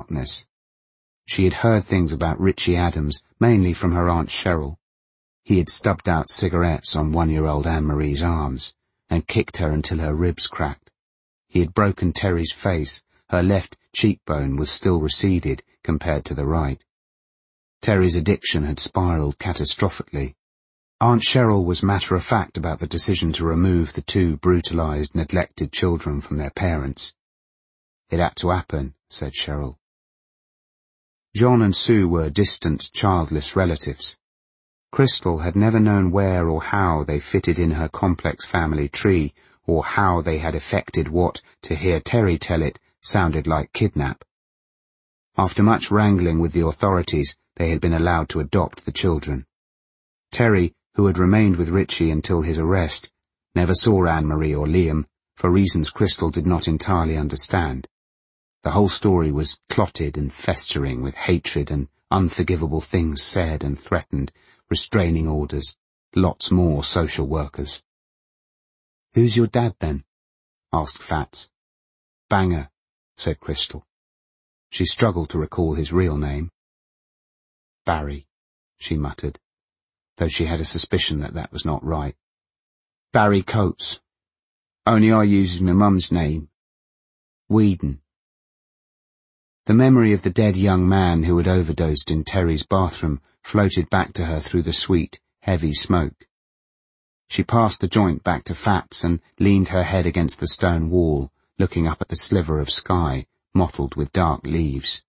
darkness. She had heard things about Richie Adams, mainly from her Aunt Cheryl. He had stubbed out cigarettes on 1-year-old Anne-Marie's arms and kicked her until her ribs cracked. He had broken Terry's face. Her left cheekbone was still receded compared to the right. Terry's addiction had spiraled catastrophically. Aunt Cheryl was matter-of-fact about the decision to remove the 2 brutalized, neglected children from their parents. It had to happen, said Cheryl. John and Sue were distant, childless relatives. Crystal had never known where or how they fitted in her complex family tree, or how they had effected what, to hear Terry tell it, sounded like kidnap. After much wrangling with the authorities, they had been allowed to adopt the children. Terry, who had remained with Richie until his arrest, never saw Anne-Marie or Liam, for reasons Crystal did not entirely understand. The whole story was clotted and festering with hatred and unforgivable things said and threatened, restraining orders, lots more social workers. "Who's your dad, then?" asked Fats. "Banger," said Crystal. She struggled to recall his real name. "Barry," she muttered, though she had a suspicion that that was not right. "Barry Coates. Only I uses my mum's name. Whedon." The memory of the dead young man who had overdosed in Terry's bathroom floated back to her through the sweet, heavy smoke. She passed the joint back to Fats and leaned her head against the stone wall, looking up at the sliver of sky, mottled with dark leaves.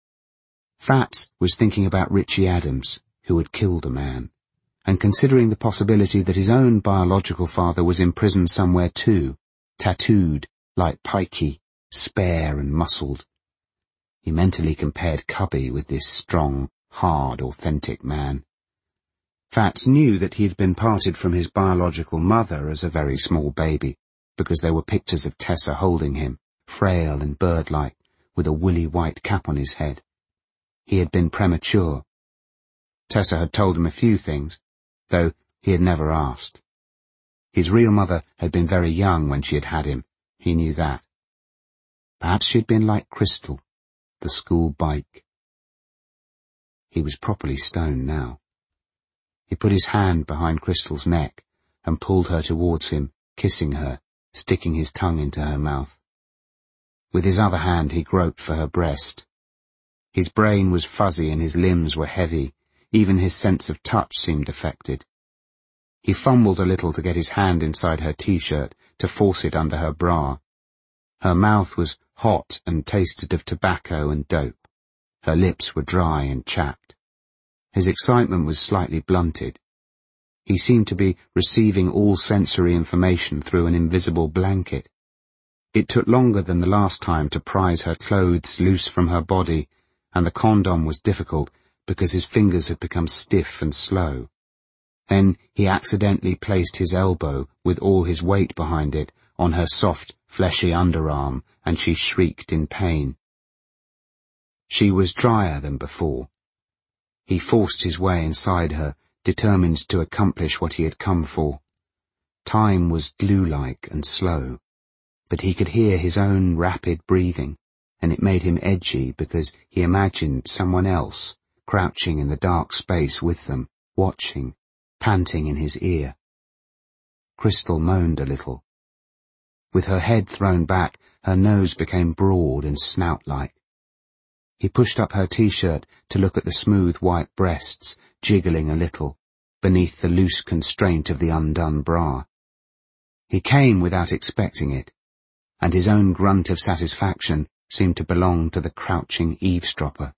Fats was thinking about Richie Adams, who had killed a man, and considering the possibility that his own biological father was imprisoned somewhere too, tattooed, like Pikey, spare and muscled. He mentally compared Cubby with this strong, hard, authentic man. Fats knew that he had been parted from his biological mother as a very small baby, because there were pictures of Tessa holding him, frail and bird-like, with a woolly white cap on his head. He had been premature. Tessa had told him a few things, though he had never asked. His real mother had been very young when she had had him, he knew that. Perhaps she had been like Crystal, the school bike. He was properly stoned now. He put his hand behind Crystal's neck and pulled her towards him, kissing her, sticking his tongue into her mouth. With his other hand he groped for her breast. His brain was fuzzy and his limbs were heavy, even his sense of touch seemed affected. He fumbled a little to get his hand inside her t-shirt, to force it under her bra. Her mouth was hot and tasted of tobacco and dope. Her lips were dry and chapped. His excitement was slightly blunted. He seemed to be receiving all sensory information through an invisible blanket. It took longer than the last time to prise her clothes loose from her body, and the condom was difficult because his fingers had become stiff and slow. Then he accidentally placed his elbow, with all his weight behind it, on her soft, fleshy underarm, and she shrieked in pain. She was drier than before. He forced his way inside her, determined to accomplish what he had come for. Time was glue-like and slow, but he could hear his own rapid breathing, and it made him edgy because he imagined someone else, crouching in the dark space with them, watching, panting in his ear. Crystal moaned a little. With her head thrown back, her nose became broad and snout-like. He pushed up her t-shirt to look at the smooth white breasts, jiggling a little, beneath the loose constraint of the undone bra. He came without expecting it, and his own grunt of satisfaction seemed to belong to the crouching eavesdropper.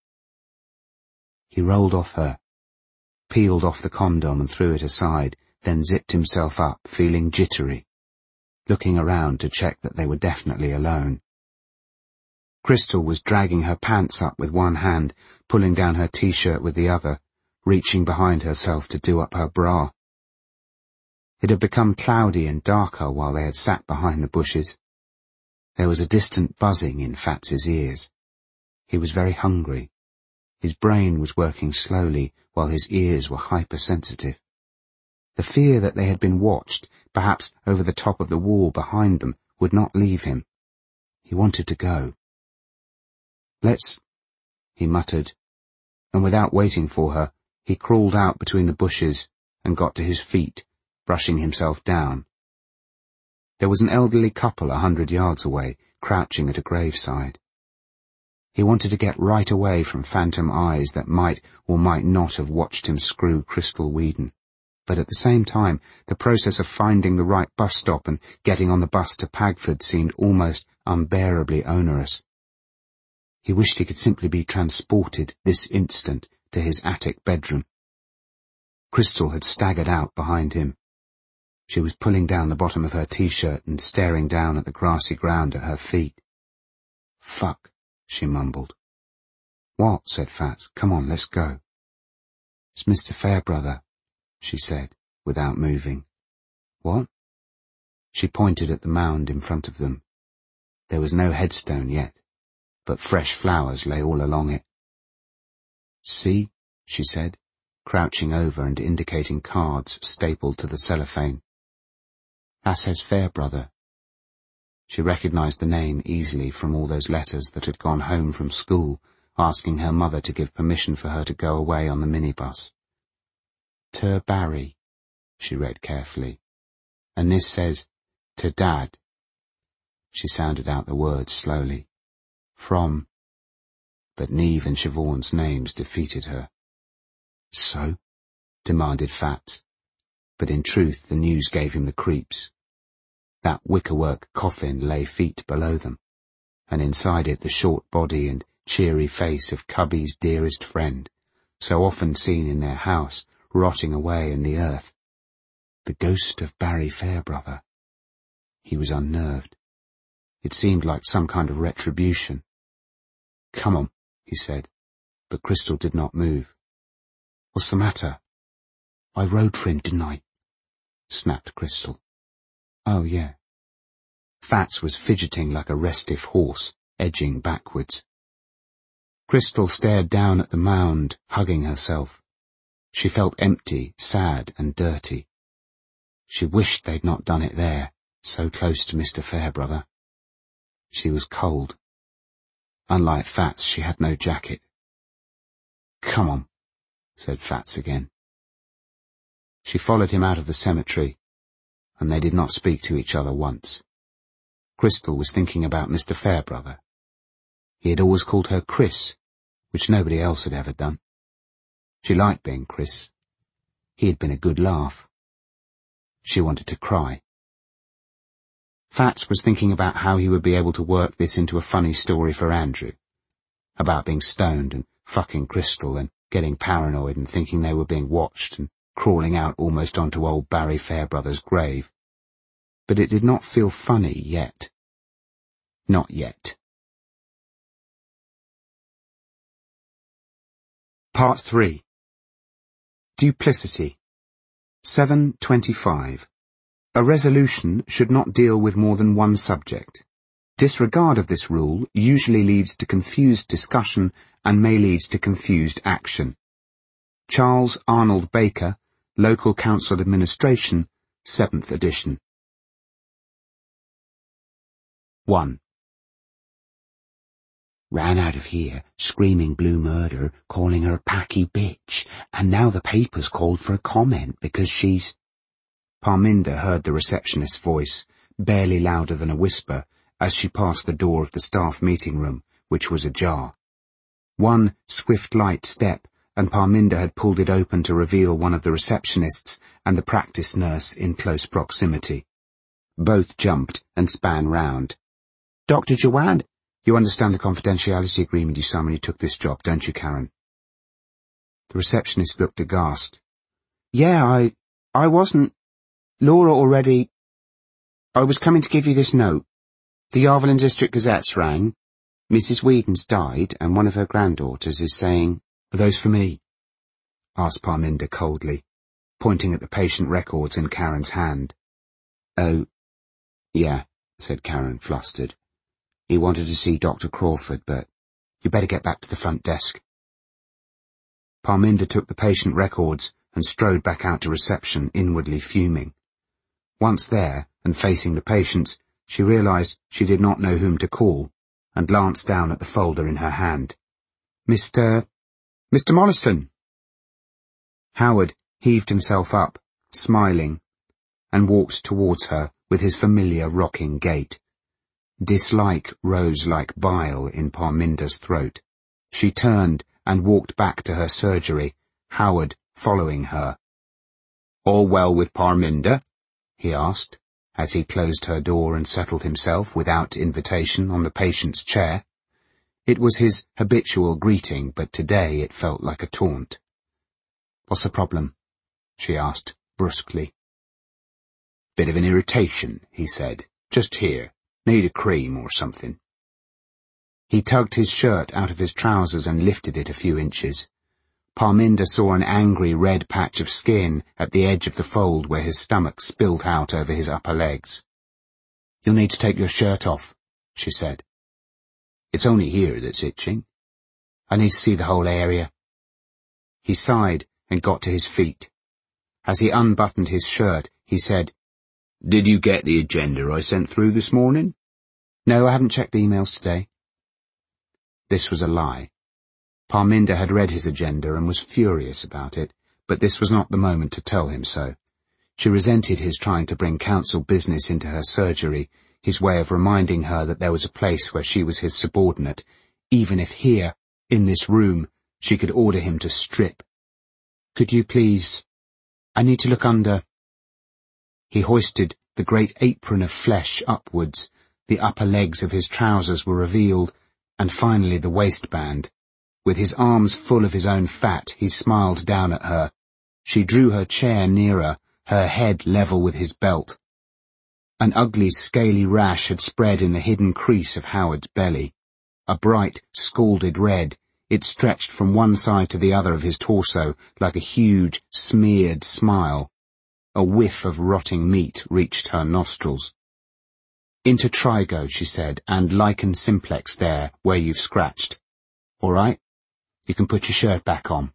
He rolled off her, peeled off the condom and threw it aside, then zipped himself up, feeling jittery, looking around to check that they were definitely alone. Crystal was dragging her pants up with one hand, pulling down her t-shirt with the other, reaching behind herself to do up her bra. It had become cloudy and darker while they had sat behind the bushes. There was a distant buzzing in Fats's ears. He was very hungry. His brain was working slowly while his ears were hypersensitive. The fear that they had been watched, perhaps over the top of the wall behind them, would not leave him. He wanted to go. he muttered, and without waiting for her, he crawled out between the bushes and got to his feet, brushing himself down. There was an elderly couple 100 yards away, crouching at a graveside. He wanted to get right away from phantom eyes that might or might not have watched him screw Crystal Weedon, but at the same time, the process of finding the right bus stop and getting on the bus to Pagford seemed almost unbearably onerous. He wished he could simply be transported this instant to his attic bedroom. Crystal had staggered out behind him. She was pulling down the bottom of her t-shirt and staring down at the grassy ground at her feet. "Fuck," she mumbled. "What?" said Fats. "Come on, let's go." "It's Mr. Fairbrother," she said, without moving. "What?" She pointed at the mound in front of them. There was no headstone yet, but fresh flowers lay all along it. "See?" she said, crouching over and indicating cards stapled to the cellophane. "That says Fairbrother." She recognized the name easily from all those letters that had gone home from school, asking her mother to give permission for her to go away on the minibus. "To Barry," she read carefully. "And this says, to Dad." She sounded out the words slowly. "From." But Neve and Siobhan's names defeated her. "So?" demanded Fats. But in truth the news gave him the creeps. That wickerwork coffin lay feet below them, and inside it the short body and cheery face of Cubby's dearest friend, so often seen in their house, rotting away in the earth. The ghost of Barry Fairbrother. He was unnerved. It seemed like some kind of retribution. "Come on," he said, but Crystal did not move. "What's the matter?" "I rode for him, didn't I?" snapped Crystal. "Oh, yeah." Fats was fidgeting like a restive horse, edging backwards. Crystal stared down at the mound, hugging herself. She felt empty, sad and dirty. She wished they'd not done it there, so close to Mr. Fairbrother. She was cold. Unlike Fats, she had no jacket. "Come on," said Fats again. She followed him out of the cemetery, and they did not speak to each other once. Crystal was thinking about Mr. Fairbrother. He had always called her Chris, which nobody else had ever done. She liked being Chris. He had been a good laugh. She wanted to cry. Fats was thinking about how he would be able to work this into a funny story for Andrew, about being stoned and fucking Crystal and getting paranoid and thinking they were being watched and crawling out almost onto old Barry Fairbrother's grave. But it did not feel funny yet. Not yet. Part 3. Duplicity. 7.25. A resolution should not deal with more than one subject. Disregard of this rule usually leads to confused discussion and may lead to confused action. Charles Arnold Baker, Local Council Administration, 7th edition. 1. Ran out of here, screaming blue murder, calling her Packy bitch, and now the paper's called for a comment because she's... Parminder heard the receptionist's voice, barely louder than a whisper, as she passed the door of the staff meeting room, which was ajar. One swift light step, and Parminder had pulled it open to reveal one of the receptionists and the practice nurse in close proximity. Both jumped and span round. "Dr. Jawad, you understand the confidentiality agreement you signed when you took this job, don't you, Karen?" The receptionist looked aghast. "Yeah, I wasn't... Laura already... I was coming to give you this note. The Yarvalin District Gazette's rang. Mrs. Weedon's died, and one of her granddaughters is saying..." "Are those for me?" asked Parminder coldly, pointing at the patient records in Karen's hand. "Oh, yeah," said Karen, flustered. "He wanted to see Dr. Crawford, but you better get back to the front desk." Parminder took the patient records and strode back out to reception, inwardly fuming. Once there, and facing the patients, she realized she did not know whom to call, and glanced down at the folder in her hand. Mr. Mollison. Howard heaved himself up, smiling, and walked towards her with his familiar rocking gait. Dislike rose like bile in Parminder's throat. She turned and walked back to her surgery, Howard following her. "All well with Parminder?" he asked, as he closed her door and settled himself without invitation on the patient's chair. It was his habitual greeting, but today it felt like a taunt. "What's the problem?" she asked brusquely. "Bit of an irritation," he said. "Just here. Need a cream or something." He tugged his shirt out of his trousers and lifted it a few inches. Parminder saw an angry red patch of skin at the edge of the fold where his stomach spilt out over his upper legs. "You'll need to take your shirt off," she said. "It's only here that's itching. I need to see the whole area." He sighed and got to his feet. As he unbuttoned his shirt, he said, "Did you get the agenda I sent through this morning?" "No, I haven't checked the emails today." This was a lie. Parminder had read his agenda and was furious about it, but this was not the moment to tell him so. She resented his trying to bring council business into her surgery, his way of reminding her that there was a place where she was his subordinate, even if here, in this room, she could order him to strip. "Could you please? I need to look under." He hoisted the great apron of flesh upwards, the upper legs of his trousers were revealed, and finally the waistband. With his arms full of his own fat, he smiled down at her. She drew her chair nearer, her head level with his belt. An ugly, scaly rash had spread in the hidden crease of Howard's belly. A bright, scalded red, it stretched from one side to the other of his torso like a huge, smeared smile. A whiff of rotting meat reached her nostrils. "Into Trigo," she said, "and lichen simplex there, where you've scratched. All right? You can put your shirt back on."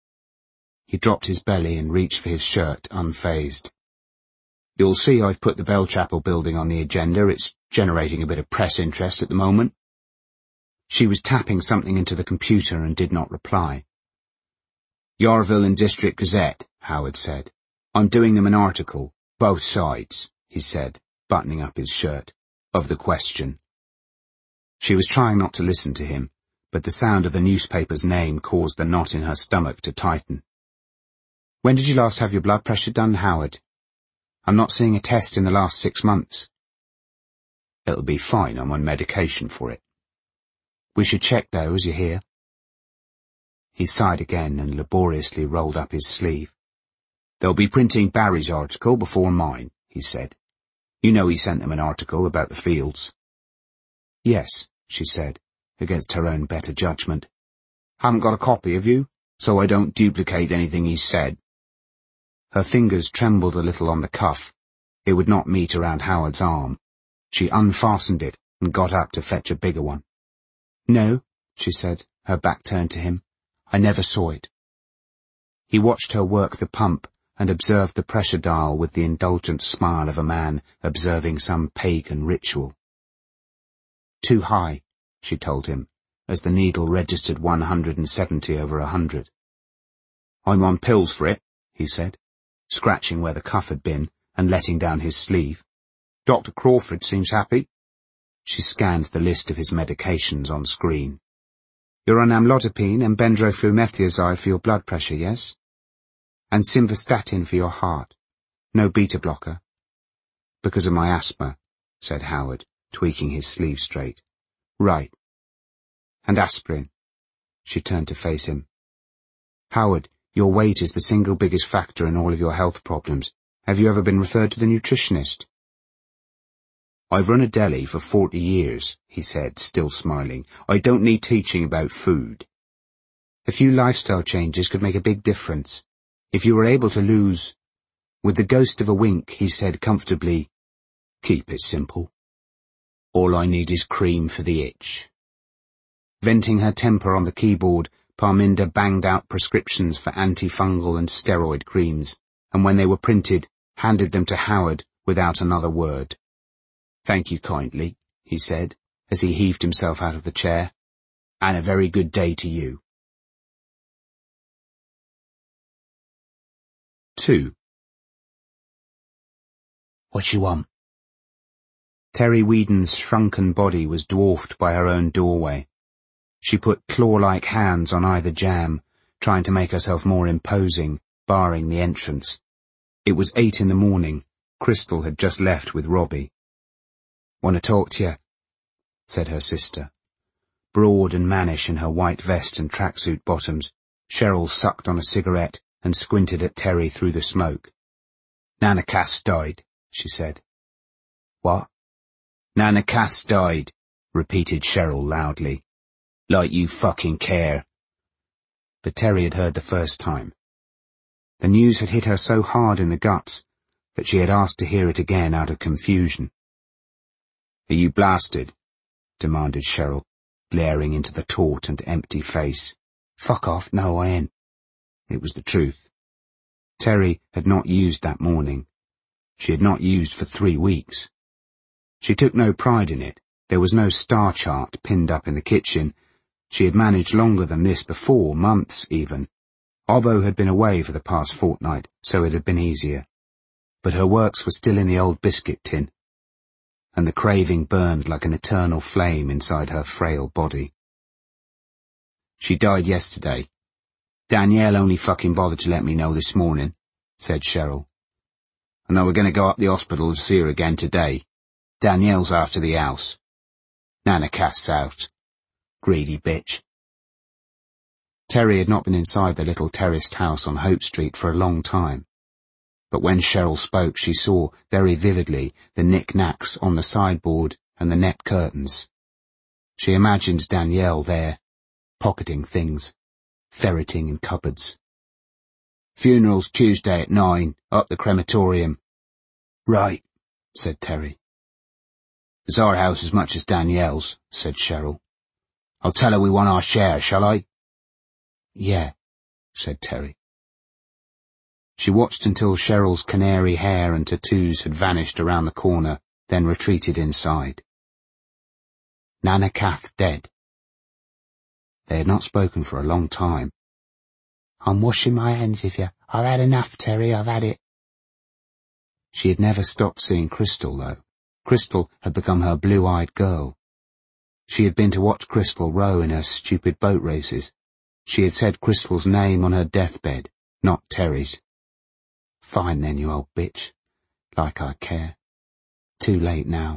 He dropped his belly and reached for his shirt, unfazed. "You'll see I've put the Bellchapel building on the agenda. It's generating a bit of press interest at the moment." She was tapping something into the computer and did not reply. "Yarville and District Gazette," Howard said. "I'm doing them an article, both sides," he said, buttoning up his shirt, "of the question." She was trying not to listen to him, but the sound of the newspaper's name caused the knot in her stomach to tighten. "When did you last have your blood pressure done, Howard? I'm not seeing a test in the last 6 months. "It'll be fine. I'm on medication for it." "We should check those, you hear?" He sighed again and laboriously rolled up his sleeve. "They'll be printing Barry's article before mine," he said. "You know he sent them an article about the fields." "Yes," she said, against her own better judgment. "Haven't got a copy, have you? So I don't duplicate anything he said." Her fingers trembled a little on the cuff. It would not meet around Howard's arm. She unfastened it and got up to fetch a bigger one. "No," she said, her back turned to him. "I never saw it." He watched her work the pump and observed the pressure dial with the indulgent smile of a man observing some pagan ritual. "Too high," she told him, as the needle registered 170/100. "I'm on pills for it," he said, scratching where the cuff had been and letting down his sleeve. "Dr. Crawford seems happy." She scanned the list of his medications on screen. "You're on amlodipine and benzoflumethiazide for your blood pressure, yes? And simvastatin for your heart. No beta blocker." "Because of my asthma," said Howard, tweaking his sleeve straight. "Right. And aspirin." She turned to face him. "Howard, your weight is the single biggest factor in all of your health problems. Have you ever been referred to the nutritionist?" "I've run a deli for 40 years, he said, still smiling. "I don't need teaching about food." "A few lifestyle changes could make a big difference. If you were able to lose—" With the ghost of a wink, he said comfortably, "Keep it simple. All I need is cream for the itch." Venting her temper on the keyboard, Parminder banged out prescriptions for antifungal and steroid creams, and when they were printed, handed them to Howard without another word. "Thank you kindly," he said, as he heaved himself out of the chair. "And a very good day to you." 2. What you want? Terry Whedon's shrunken body was dwarfed by her own doorway. She put claw-like hands on either jamb, trying to make herself more imposing, barring the entrance. It was 8 in the morning. Crystal had just left with Robbie. "Want to talk to you," said her sister. Broad and mannish in her white vest and tracksuit bottoms, Cheryl sucked on a cigarette and squinted at Terry through the smoke. "Nana Cass died," she said. "What?" "Nana Cass died," repeated Cheryl loudly. "Like you fucking care." But Terry had heard the first time. The news had hit her so hard in the guts that she had asked to hear it again out of confusion. "Are you blasted?" demanded Cheryl, glaring into the taut and empty face. "Fuck off, no I ain't." It was the truth. Terry had not used that morning. She had not used for 3 weeks. She took no pride in it. There was no star chart pinned up in the kitchen. She had managed longer than this before, months even. Obbo had been away for the past fortnight, so it had been easier. But her works were still in the old biscuit tin, and the craving burned like an eternal flame inside her frail body. "She died yesterday. Danielle only fucking bothered to let me know this morning," said Cheryl. "I know we're going to go up the hospital to see her again today. Danielle's after the house. Nana Cass out. Greedy bitch." Terry had not been inside the little terraced house on Hope Street for a long time. But when Cheryl spoke, she saw, very vividly, the knick-knacks on the sideboard and the net curtains. She imagined Danielle there, pocketing things, ferreting in cupboards. "Funeral's Tuesday at 9, up the crematorium." "Right," said Terry. "It's our house as much as Danielle's," said Cheryl. "I'll tell her we want our share, shall I?" "Yeah," said Terry. She watched until Cheryl's canary hair and tattoos had vanished around the corner, then retreated inside. Nana Cass dead. They had not spoken for a long time. "I'm washing my hands of you. I've had enough, Terry, I've had it." She had never stopped seeing Crystal, though. Crystal had become her blue-eyed girl. She had been to watch Crystal row in her stupid boat races. She had said Crystal's name on her deathbed, not Terry's. "Fine then, you old bitch. Like I care. Too late now."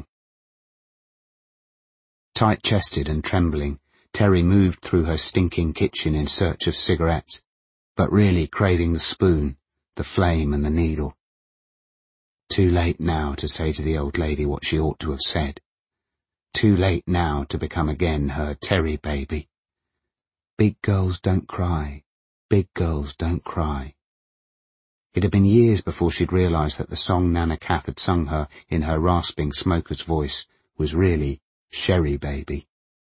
Tight-chested and trembling, Terry moved through her stinking kitchen in search of cigarettes, but really craving the spoon, the flame and the needle. Too late now to say to the old lady what she ought to have said. Too late now to become again her Terry baby. Big girls don't cry. Big girls don't cry. It had been years before she'd realized that the song Nana Cass had sung her in her rasping smoker's voice was really Sherry Baby.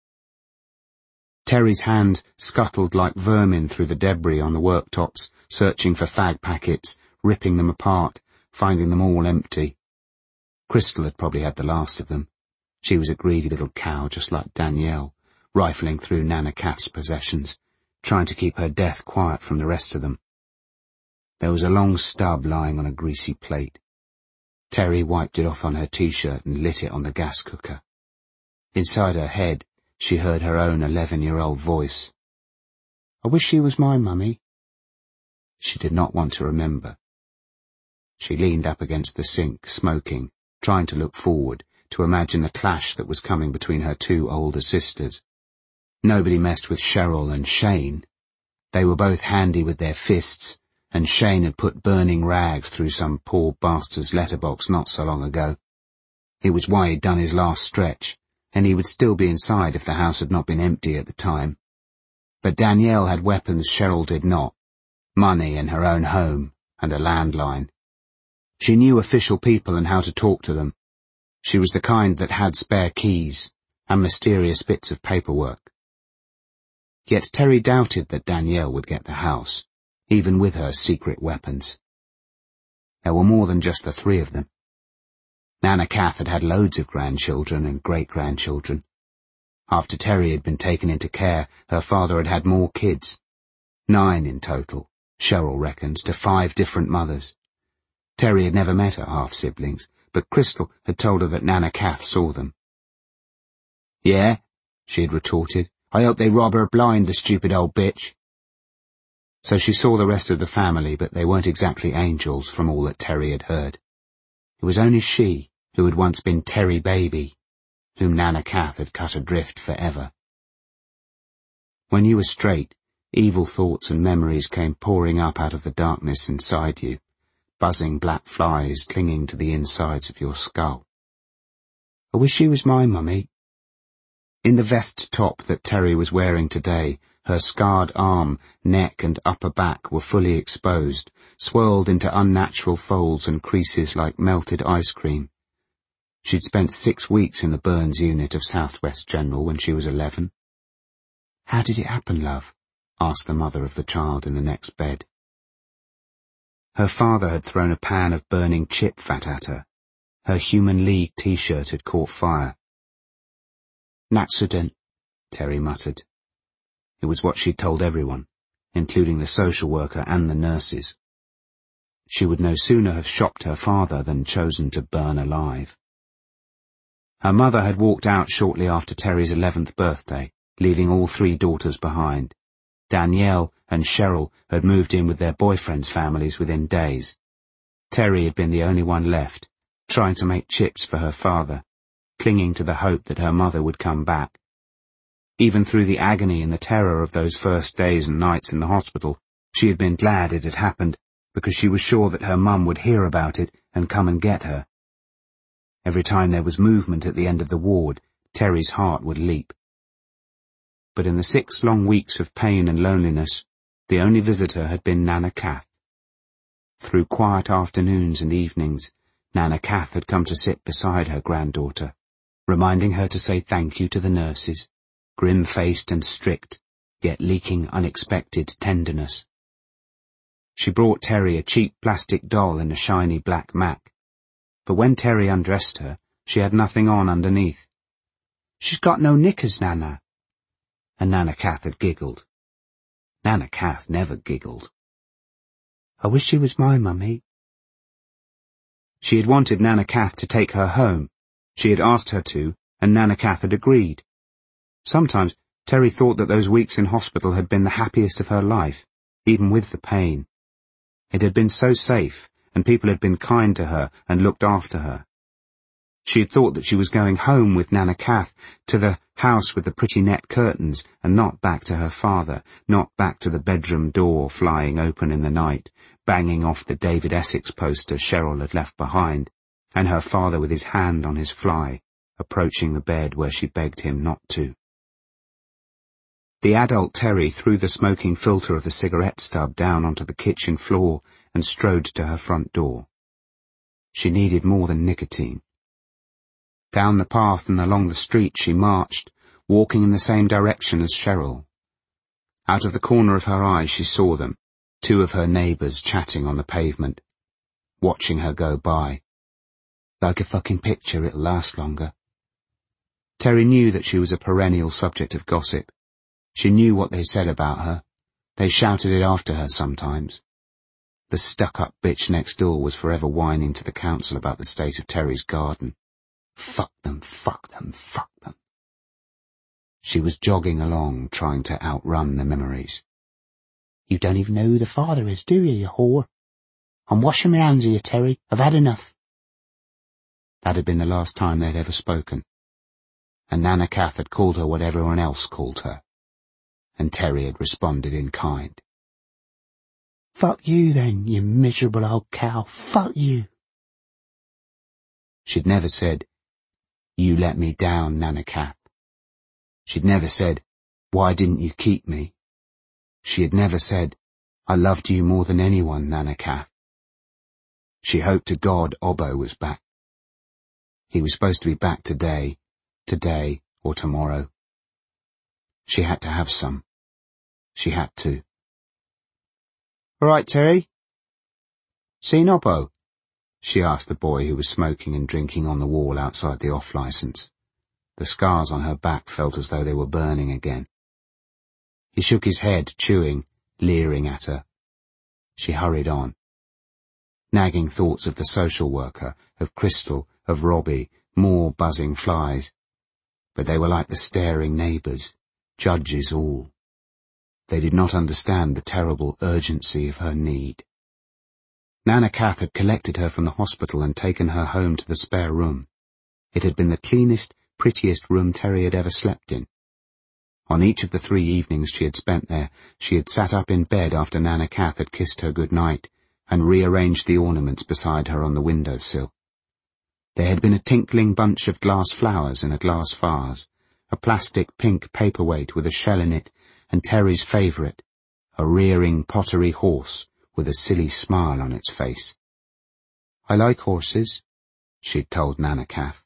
Terry's hands scuttled like vermin through the debris on the worktops, searching for fag packets, ripping them apart, finding them all empty. Crystal had probably had the last of them. She was a greedy little cow just like Danielle, rifling through Nana Cass's possessions, trying to keep her death quiet from the rest of them. There was a long stub lying on a greasy plate. Terry wiped it off on her t-shirt and lit it on the gas cooker. Inside her head, she heard her own 11-year-old voice. "I wish she was my mummy." She did not want to remember. She leaned up against the sink, smoking, trying to look forward, to imagine the clash that was coming between her 2 older sisters. Nobody messed with Cheryl and Shane. They were both handy with their fists, and Shane had put burning rags through some poor bastard's letterbox not so long ago. It was why he'd done his last stretch, and he would still be inside if the house had not been empty at the time. But Danielle had weapons Cheryl did not. Money and her own home, and a landline. She knew official people and how to talk to them. She was the kind that had spare keys and mysterious bits of paperwork. Yet Terry doubted that Danielle would get the house, even with her secret weapons. There were more than just the 3 of them. Nana Cass had had loads of grandchildren and great-grandchildren. After Terry had been taken into care, her father had had more kids. 9 in total, Cheryl reckoned, to 5 different mothers. Terry had never met her half-siblings, but Crystal had told her that Nana Kath saw them. "Yeah," she had retorted. "I hope they rob her blind, the stupid old bitch." So she saw the rest of the family, but they weren't exactly angels from all that Terry had heard. It was only she, who had once been Terry Baby, whom Nana Kath had cut adrift forever. When you were straight, evil thoughts and memories came pouring up out of the darkness inside you, buzzing black flies clinging to the insides of your skull. I wish she was my mummy. In the vest top that Terry was wearing today, her scarred arm, neck and upper back were fully exposed, swirled into unnatural folds and creases like melted ice cream. She'd spent 6 weeks in the burns unit of Southwest General when she was 11. "How did it happen, love?" asked the mother of the child in the next bed. Her father had thrown a pan of burning chip fat at her. Her Human League t-shirt had caught fire. "N'accident," Terry muttered. It was what she'd told everyone, including the social worker and the nurses. She would no sooner have shocked her father than chosen to burn alive. Her mother had walked out shortly after Terry's 11th birthday, leaving all 3 daughters behind. Danielle and Cheryl had moved in with their boyfriends' families within days. Terry had been the only one left, trying to make chips for her father, clinging to the hope that her mother would come back. Even through the agony and the terror of those first days and nights in the hospital, she had been glad it had happened, because she was sure that her mum would hear about it and come and get her. Every time there was movement at the end of the ward, Terry's heart would leap. But in the 6 long weeks of pain and loneliness, the only visitor had been Nana Kath. Through quiet afternoons and evenings, Nana Kath had come to sit beside her granddaughter, reminding her to say thank you to the nurses, grim-faced and strict, yet leaking unexpected tenderness. She brought Terry a cheap plastic doll in a shiny black Mac, but when Terry undressed her, she had nothing on underneath. "She's got no knickers, Nana." And Nana Kath had giggled. Nana Kath never giggled. "I wish she was my mummy." She had wanted Nana Kath to take her home. She had asked her to, and Nana Kath had agreed. Sometimes Terry thought that those weeks in hospital had been the happiest of her life, even with the pain. It had been so safe, and people had been kind to her and looked after her. She had thought that she was going home with Nana Kath to the house with the pretty net curtains, and not back to her father, not back to the bedroom door flying open in the night, banging off the David Essex poster Cheryl had left behind, and her father with his hand on his fly, approaching the bed where she begged him not to. The adult Terry threw the smoking filter of the cigarette stub down onto the kitchen floor and strode to her front door. She needed more than nicotine. Down the path and along the street she marched, walking in the same direction as Cheryl. Out of the corner of her eye she saw them, 2 of her neighbours chatting on the pavement, watching her go by. Like a fucking picture, it'll last longer. Terry knew that she was a perennial subject of gossip. She knew what they said about her. They shouted it after her sometimes. The stuck-up bitch next door was forever whining to the council about the state of Terry's garden. Fuck them, fuck them, fuck them. She was jogging along, trying to outrun the memories. "You don't even know who the father is, do you whore? I'm washing my hands of you, Terry. I've had enough." That had been the last time they'd ever spoken. And Nana Kath had called her what everyone else called her. And Terry had responded in kind. "Fuck you then, you miserable old cow. Fuck you." She'd never said, "You let me down, Nana Kath." She'd never said, "Why didn't you keep me?" She had never said, "I loved you more than anyone, Nana Kath." She hoped to God Obbo was back. He was supposed to be back today or tomorrow. She had to have some. She had to. "All right, Terry? Seen Obbo?" she asked the boy who was smoking and drinking on the wall outside the off-licence. The scars on her back felt as though they were burning again. He shook his head, chewing, leering at her. She hurried on. Nagging thoughts of the social worker, of Crystal, of Robbie, more buzzing flies. But they were like the staring neighbours, judges all. They did not understand the terrible urgency of her need. Nana Kath had collected her from the hospital and taken her home to the spare room. It had been the cleanest, prettiest room Terry had ever slept in. On each of the 3 evenings she had spent there, she had sat up in bed after Nana Kath had kissed her good night and rearranged the ornaments beside her on the windowsill. There had been a tinkling bunch of glass flowers in a glass vase, a plastic pink paperweight with a shell in it, and Terry's favourite, a rearing pottery horse with a silly smile on its face. "I like horses," she'd told Nana Kath.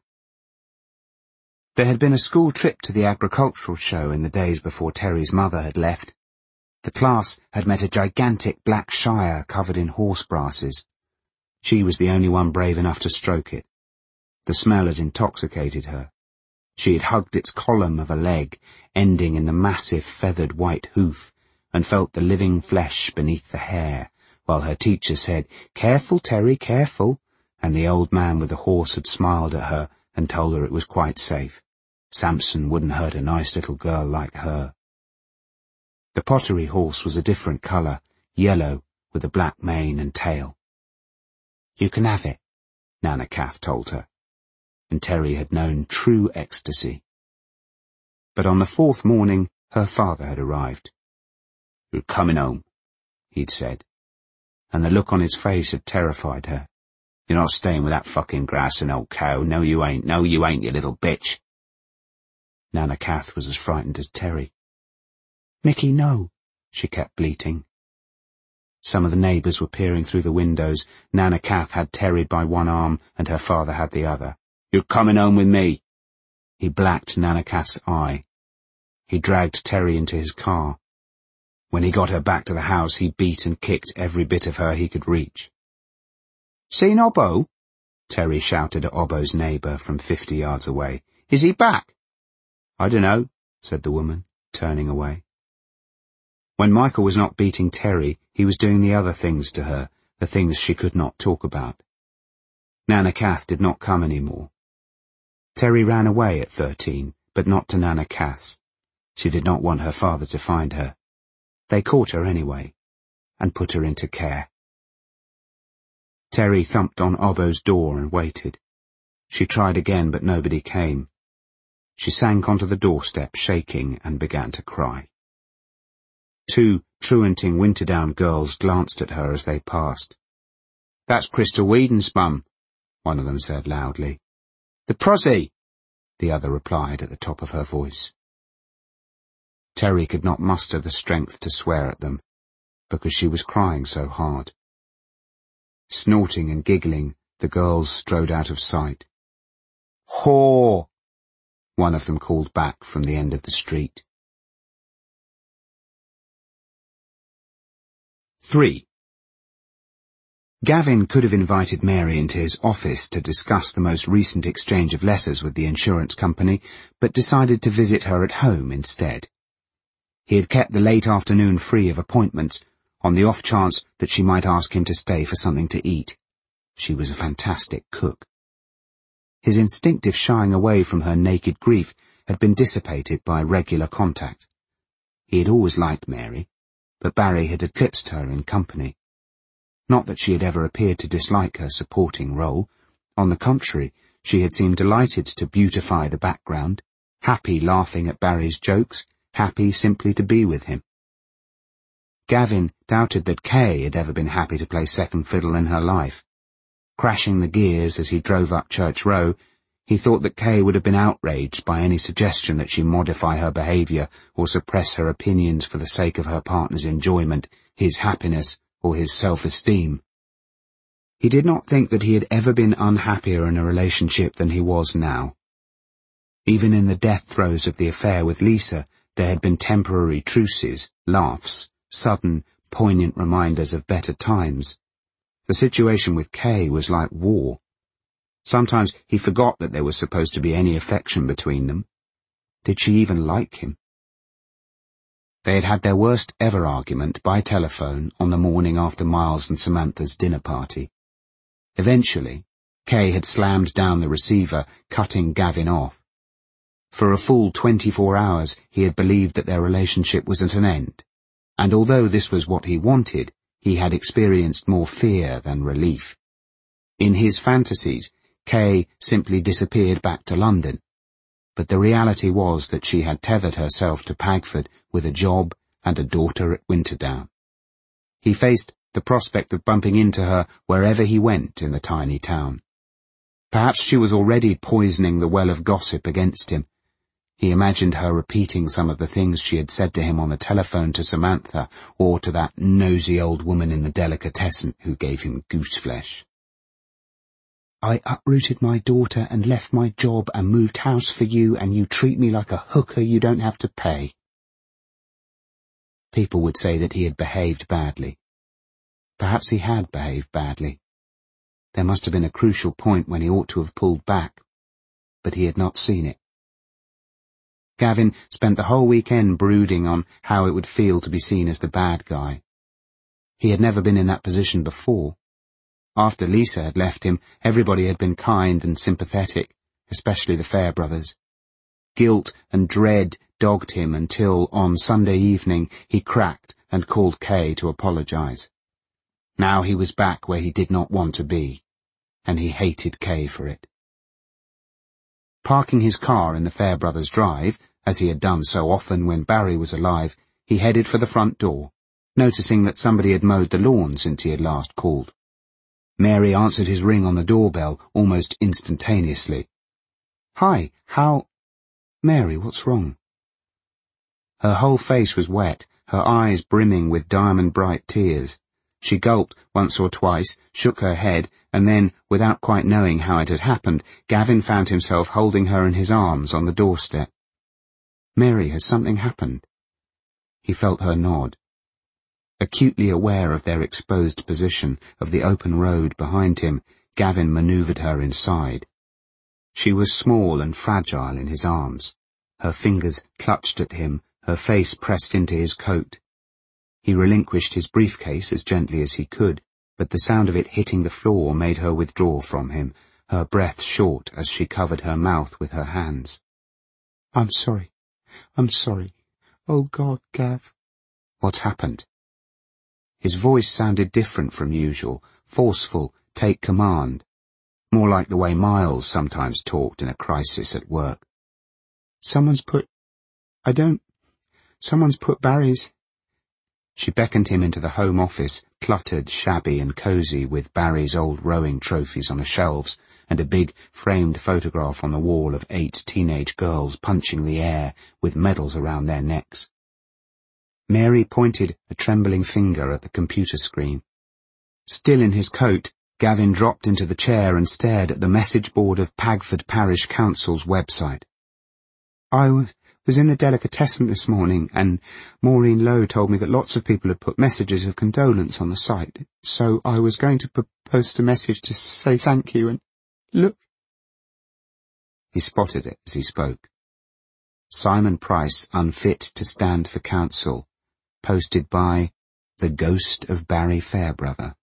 There had been a school trip to the agricultural show in the days before Terry's mother had left. The class had met a gigantic black Shire covered in horse brasses. She was the only one brave enough to stroke it. The smell had intoxicated her. She had hugged its column of a leg, ending in the massive feathered white hoof, and felt the living flesh beneath the hair, while her teacher said, "Careful, Terry, careful," and the old man with the horse had smiled at her and told her it was quite safe. Samson wouldn't hurt a nice little girl like her. The pottery horse was a different colour, yellow, with a black mane and tail. "You can have it," Nana Kath told her, and Terry had known true ecstasy. But on the 4th morning, her father had arrived. "You're coming home," he'd said, and the look on his face had terrified her. "You're not staying with that fucking grassing old cow. No, you ain't, you little bitch." Nana Kath was as frightened as Terry. "Mickey, no," she kept bleating. Some of the neighbours were peering through the windows. Nana Kath had Terry by one arm and her father had the other. "You're coming home with me." He blacked Nana Kath's eye. He dragged Terry into his car. When he got her back to the house, he beat and kicked every bit of her he could reach. "Seen Obbo?" Terry shouted at Obbo's neighbour from 50 yards away. "Is he back?" "I dunno," said the woman, turning away. When Michael was not beating Terry, he was doing the other things to her, the things she could not talk about. Nana Kath did not come any more. Terry ran away at 13, but not to Nana Kath's. She did not want her father to find her. They caught her anyway, and put her into care. Terry thumped on Obbo's door and waited. She tried again, but nobody came. She sank onto the doorstep, shaking, and began to cry. 2 truanting Winterdown girls glanced at her as they passed. "That's Crystal Whedon's mum," one of them said loudly. "The prosy," the other replied at the top of her voice. Terry could not muster the strength to swear at them, because she was crying so hard. Snorting and giggling, the girls strode out of sight. "Whore!" one of them called back from the end of the street. 3. Gavin could have invited Mary into his office to discuss the most recent exchange of letters with the insurance company, but decided to visit her at home instead. He had kept the late afternoon free of appointments, on the off chance that she might ask him to stay for something to eat. She was a fantastic cook. His instinctive shying away from her naked grief had been dissipated by regular contact. He had always liked Mary, but Barry had eclipsed her in company. Not that she had ever appeared to dislike her supporting role. On the contrary, she had seemed delighted to beautify the background, happy laughing at Barry's jokes, happy simply to be with him. Gavin doubted that Kay had ever been happy to play second fiddle in her life. Crashing the gears as he drove up Church Row, he thought that Kay would have been outraged by any suggestion that she modify her behaviour or suppress her opinions for the sake of her partner's enjoyment, his happiness, or his self-esteem. He did not think that he had ever been unhappier in a relationship than he was now. Even in the death throes of the affair with Lisa, there had been temporary truces, laughs, sudden, poignant reminders of better times. The situation with Kay was like war. Sometimes he forgot that there was supposed to be any affection between them. Did she even like him? They had had their worst ever argument by telephone on the morning after Miles and Samantha's dinner party. Eventually, Kay had slammed down the receiver, cutting Gavin off. For a full 24 hours he had believed that their relationship was at an end, and although this was what he wanted, he had experienced more fear than relief. In his fantasies, Kay simply disappeared back to London, but the reality was that she had tethered herself to Pagford with a job and a daughter at Winterdown. He faced the prospect of bumping into her wherever he went in the tiny town. Perhaps she was already poisoning the well of gossip against him. He imagined her repeating some of the things she had said to him on the telephone to Samantha, or to that nosy old woman in the delicatessen who gave him gooseflesh. "I uprooted my daughter and left my job and moved house for you, and you treat me like a hooker you don't have to pay." People would say that he had behaved badly. Perhaps he had behaved badly. There must have been a crucial point when he ought to have pulled back, but he had not seen it. Gavin spent the whole weekend brooding on how it would feel to be seen as the bad guy. He had never been in that position before. After Lisa had left him, everybody had been kind and sympathetic, especially the Fairbrothers. Guilt and dread dogged him until, on Sunday evening, he cracked and called Kay to apologize. Now he was back where he did not want to be, and he hated Kay for it. Parking his car in the Fairbrothers' drive, as he had done so often when Barry was alive, he headed for the front door, noticing that somebody had mowed the lawn since he had last called. Mary answered his ring on the doorbell almost instantaneously. "Hi, how—" "Mary, what's wrong?" Her whole face was wet, her eyes brimming with diamond-bright tears. She gulped once or twice, shook her head, and then, without quite knowing how it had happened, Gavin found himself holding her in his arms on the doorstep. "Mary, has something happened?" He felt her nod. Acutely aware of their exposed position, of the open road behind him, Gavin manoeuvred her inside. She was small and fragile in his arms. Her fingers clutched at him, her face pressed into his coat. He relinquished his briefcase as gently as he could, but the sound of it hitting the floor made her withdraw from him, her breath short as she covered her mouth with her hands. I'm sorry. Oh God, Gav." "What's happened?" His voice sounded different from usual, forceful, take command, more like the way Miles sometimes talked in a crisis at work. Someone's put Barry's—" She beckoned him into the home office, cluttered, shabby and cosy, with Barry's old rowing trophies on the shelves and a big framed photograph on the wall of 8 teenage girls punching the air with medals around their necks. Mary pointed a trembling finger at the computer screen. Still in his coat, Gavin dropped into the chair and stared at the message board of Pagford Parish Council's website. "I was in the delicatessen this morning, and Maureen Lowe told me that lots of people had put messages of condolence on the site, so I was going to post a message to say thank you, and look." He spotted it as he spoke. Simon Price unfit to stand for council, posted by the ghost of Barry Fairbrother.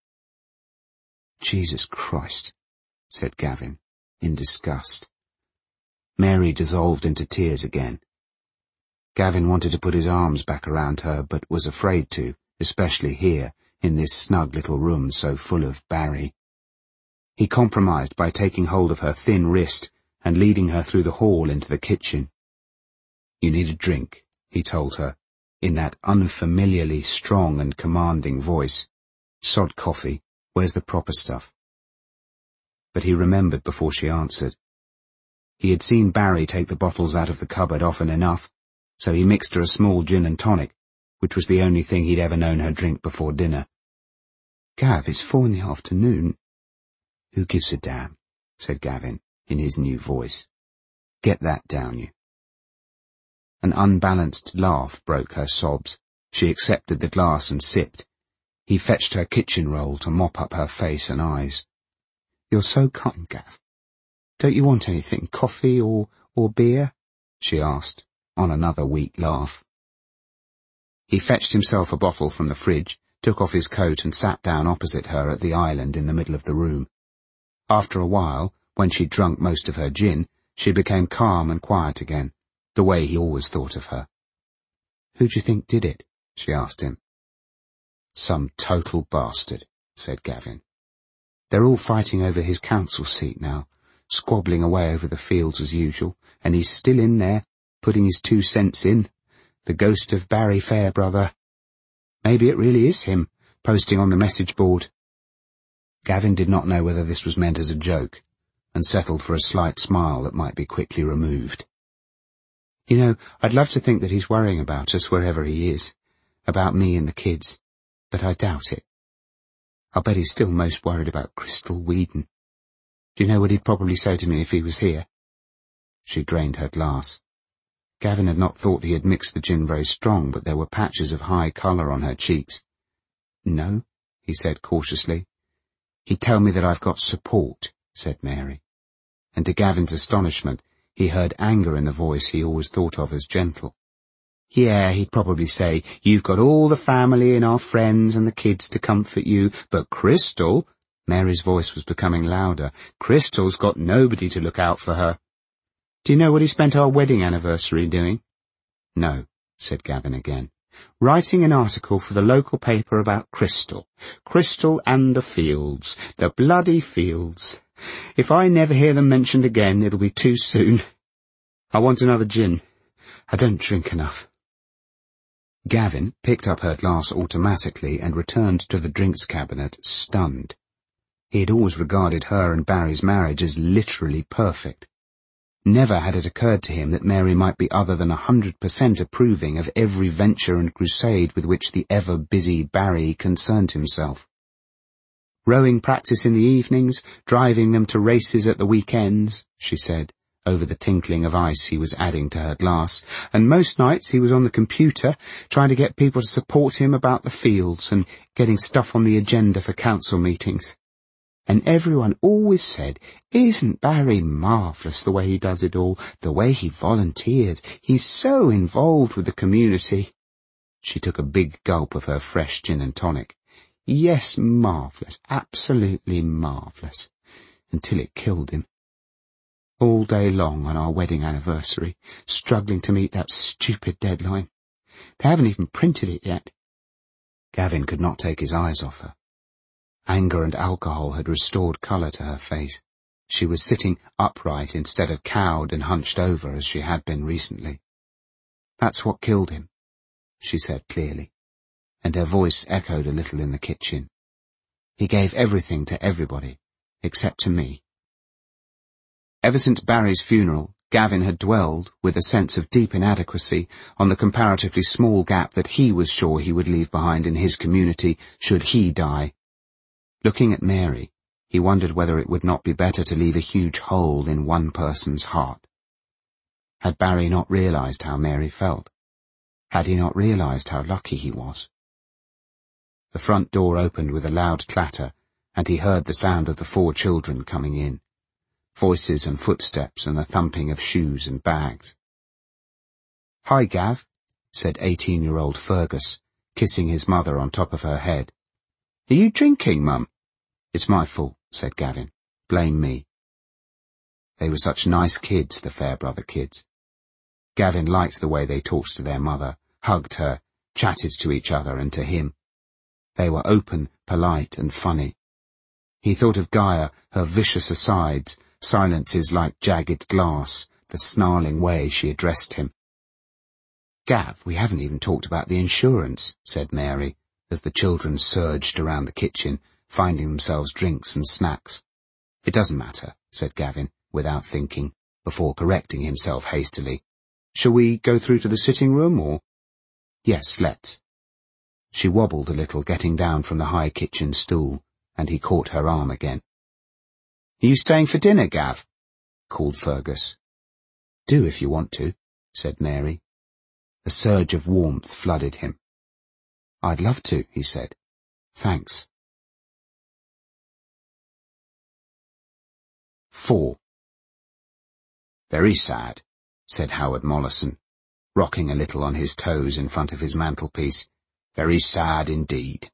"Jesus Christ," said Gavin, in disgust. Mary dissolved into tears again. Gavin wanted to put his arms back around her, but was afraid to, especially here, in this snug little room so full of Barry. He compromised by taking hold of her thin wrist and leading her through the hall into the kitchen. "You need a drink," he told her, in that unfamiliarly strong and commanding voice. "Sod coffee, where's the proper stuff?" But he remembered before she answered. He had seen Barry take the bottles out of the cupboard often enough, so he mixed her a small gin and tonic, which was the only thing he'd ever known her drink before dinner. "Gav, it's 4 in the afternoon. "Who gives a damn?" said Gavin, in his new voice. "Get that down you." An unbalanced laugh broke her sobs. She accepted the glass and sipped. He fetched her kitchen roll to mop up her face and eyes. "You're so kind, Gav. Don't you want anything, coffee or beer?" she asked, on another weak laugh. He fetched himself a bottle from the fridge, took off his coat and sat down opposite her at the island in the middle of the room. After a while, when she'd drunk most of her gin, she became calm and quiet again, the way he always thought of her. "Who do you think did it?" she asked him. "Some total bastard," said Gavin. "They're all fighting over his council seat now, squabbling away over the fields as usual, and he's still in there, putting his 2 cents in, the ghost of Barry Fairbrother. Maybe it really is him, posting on the message board." Gavin did not know whether this was meant as a joke, and settled for a slight smile that might be quickly removed. "You know, I'd love to think that he's worrying about us wherever he is, about me and the kids, but I doubt it. I'll bet he's still most worried about Crystal Whedon. Do you know what he'd probably say to me if he was here?" She drained her glass. Gavin had not thought he had mixed the gin very strong, but there were patches of high colour on her cheeks. "No," he said cautiously. "He'd tell me that I've got support," said Mary. And to Gavin's astonishment, he heard anger in the voice he always thought of as gentle. "Yeah, he'd probably say, you've got all the family and our friends and the kids to comfort you, but Crystal," Mary's voice was becoming louder, "Crystal's got nobody to look out for her. Do you know what he spent our wedding anniversary doing?" "No," said Gavin again. "Writing an article for the local paper about Crystal. Crystal and the fields. The bloody fields. If I never hear them mentioned again, it'll be too soon. I want another gin. I don't drink enough." Gavin picked up her glass automatically and returned to the drinks cabinet, stunned. He had always regarded her and Barry's marriage as literally perfect. Never had it occurred to him that Mary might be other than 100% approving of every venture and crusade with which the ever-busy Barry concerned himself. "Rowing practice in the evenings, driving them to races at the weekends," she said, over the tinkling of ice he was adding to her glass, "and most nights he was on the computer, trying to get people to support him about the fields and getting stuff on the agenda for council meetings. And everyone always said, isn't Barry marvellous the way he does it all, the way he volunteers, he's so involved with the community." She took a big gulp of her fresh gin and tonic. "Yes, marvellous, absolutely marvellous, until it killed him. All day long on our wedding anniversary, struggling to meet that stupid deadline. They haven't even printed it yet." Gavin could not take his eyes off her. Anger and alcohol had restored colour to her face. She was sitting upright instead of cowed and hunched over as she had been recently. "That's what killed him," she said clearly, and her voice echoed a little in the kitchen. "He gave everything to everybody, except to me." Ever since Barry's funeral, Gavin had dwelled, with a sense of deep inadequacy, on the comparatively small gap that he was sure he would leave behind in his community should he die. Looking at Mary, he wondered whether it would not be better to leave a huge hole in one person's heart. Had Barry not realized how Mary felt? Had he not realized how lucky he was? The front door opened with a loud clatter, and he heard the sound of the 4 children coming in. Voices and footsteps and the thumping of shoes and bags. "Hi, Gav," said 18-year-old Fergus, kissing his mother on top of her head. "Are you drinking, Mum?" "It's my fault," said Gavin. "Blame me." They were such nice kids, the Fairbrother kids. Gavin liked the way they talked to their mother, hugged her, chatted to each other and to him. They were open, polite and funny. He thought of Gaia, her vicious asides, silences like jagged glass, the snarling way she addressed him. "Gav, we haven't even talked about the insurance," said Mary, as the children surged around the kitchen, finding themselves drinks and snacks. "It doesn't matter," said Gavin, without thinking, before correcting himself hastily. "Shall we go through to the sitting room, or—" "Yes, let's." She wobbled a little, getting down from the high kitchen stool, and he caught her arm again. "Are you staying for dinner, Gav?" called Fergus. "Do if you want to," said Mary. A surge of warmth flooded him. "I'd love to," he said. "Thanks." 4. "Very sad," said Howard Mollison. rocking a little on his toes in front of his mantelpiece. "Very sad indeed."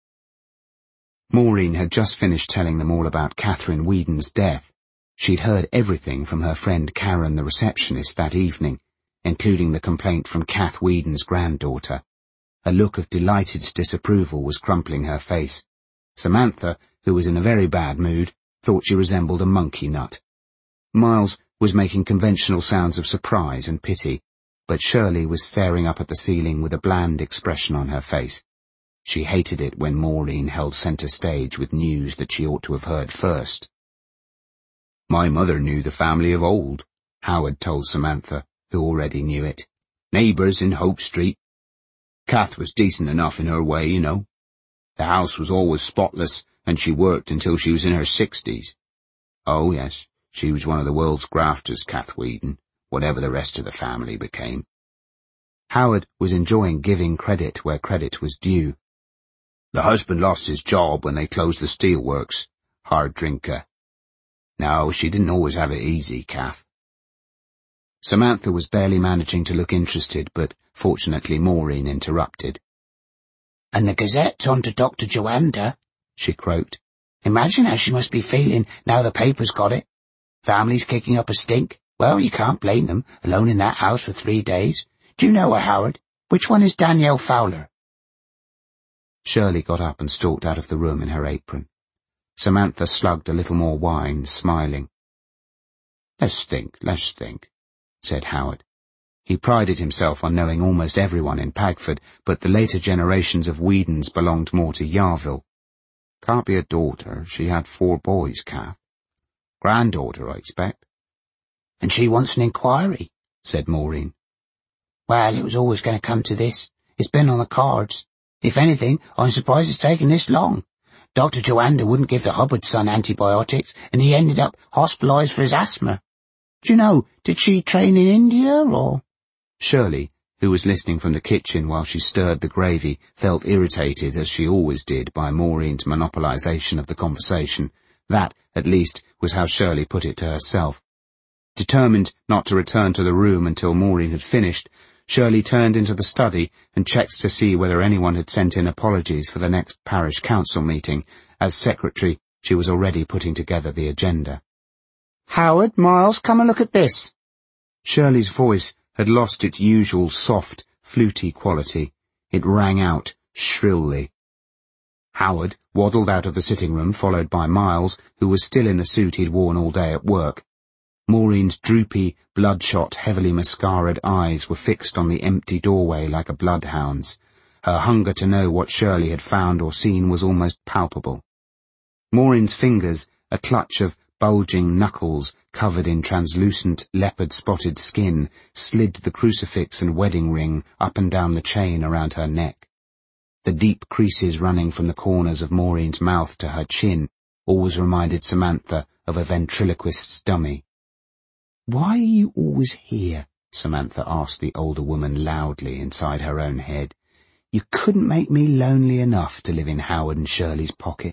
Maureen had just finished telling them all about Catherine Whedon's death. She'd heard everything from her friend Karen, the receptionist, that evening, including the complaint from Kath Whedon's granddaughter. A look of delighted disapproval was crumpling her face. Samantha, who was in a very bad mood, thought she resembled a monkey nut. Miles was making conventional sounds of surprise and pity, but Shirley was staring up at the ceiling with a bland expression on her face. She hated it when Maureen held centre stage with news that she ought to have heard first. "My mother knew the family of old," Howard told Samantha, who already knew it. "Neighbours in Hope Street. Kath was decent enough in her way, you know. The house was always spotless, and she worked until she was in her 60s. Oh, yes, she was one of the world's grafters, Kath Whedon, whatever the rest of the family became." Howard was enjoying giving credit where credit was due. "The husband lost his job when they closed the steelworks. Hard drinker. No, she didn't always have it easy, Kath." Samantha was barely managing to look interested, but fortunately Maureen interrupted. "And the Gazette's on to Dr. Joanda," she croaked. "Imagine how she must be feeling now the paper's got it. Family's kicking up a stink. Well, you can't blame them, alone in that house for 3 days. Do you know her, Howard? Which one is Danielle Fowler?" Shirley got up and stalked out of the room in her apron. Samantha slugged a little more wine, smiling. Let's think, said Howard. He prided himself on knowing almost everyone in Pagford, but the later generations of Whedons belonged more to Yarville. "Can't be a daughter. She had 4 boys, Kath. Granddaughter, I expect." "And she wants an inquiry," said Maureen. "Well, it was always going to come to this. It's been on the cards. If anything, I'm surprised it's taken this long. Dr. Joanda wouldn't give the Hubbard son antibiotics, and he ended up hospitalized for his asthma. Do you know, did she train in India, or—" Shirley, who was listening from the kitchen while she stirred the gravy, felt irritated, as she always did, by Maureen's monopolization of the conversation. That, at least, was how Shirley put it to herself. Determined not to return to the room until Maureen had finished, Shirley turned into the study and checked to see whether anyone had sent in apologies for the next parish council meeting. As secretary, she was already putting together the agenda. "Howard, Miles, come and look at this." Shirley's voice had lost its usual soft, fluty quality. It rang out shrilly. Howard waddled out of the sitting room, followed by Miles, who was still in the suit he'd worn all day at work. Maureen's droopy, bloodshot, heavily mascaraed eyes were fixed on the empty doorway like a bloodhound's. Her hunger to know what Shirley had found or seen was almost palpable. Maureen's fingers, a clutch of bulging knuckles covered in translucent, leopard-spotted skin, slid the crucifix and wedding ring up and down the chain around her neck. The deep creases running from the corners of Maureen's mouth to her chin always reminded Samantha of a ventriloquist's dummy. "Why are you always here?" Samantha asked the older woman loudly inside her own head. "You couldn't make me lonely enough to live in Howard and Shirley's pocket."